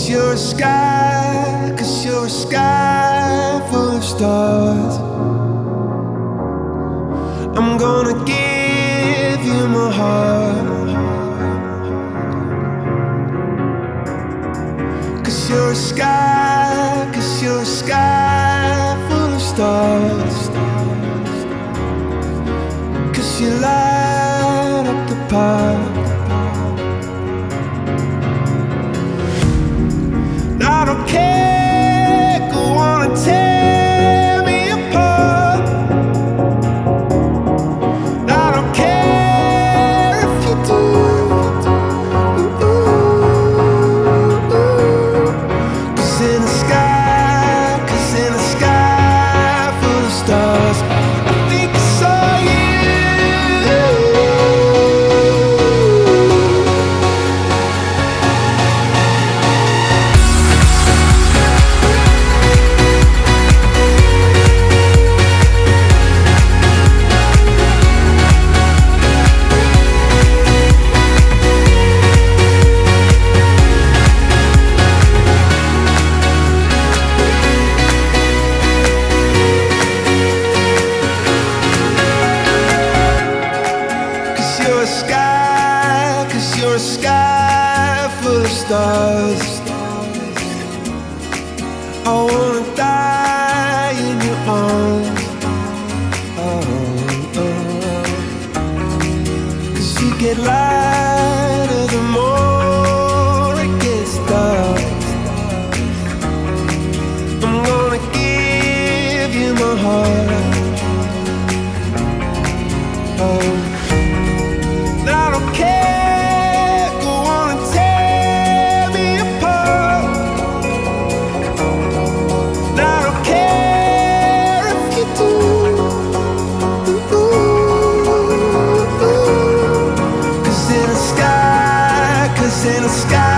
you're a sky, 'cause you're a sky full of stars. I'm gonna give you my heart, 'cause you're a sky, 'cause you're a sky full of stars. 'Cause you light up the park. I don't care, go on and tear me apart. I don't care if you do. Cause in the sky, 'cause in the sky full of stars, I think I saw you. You're a sky, 'cause you're a sky full of stars. I wanna die in your arms. Oh, oh. 'Cause you get lighter the more it gets dark. I'm gonna give you my heart. Oh, I don't care, go on and tear me apart. I don't care if you do. 'Cause in the sky, 'cause in the sky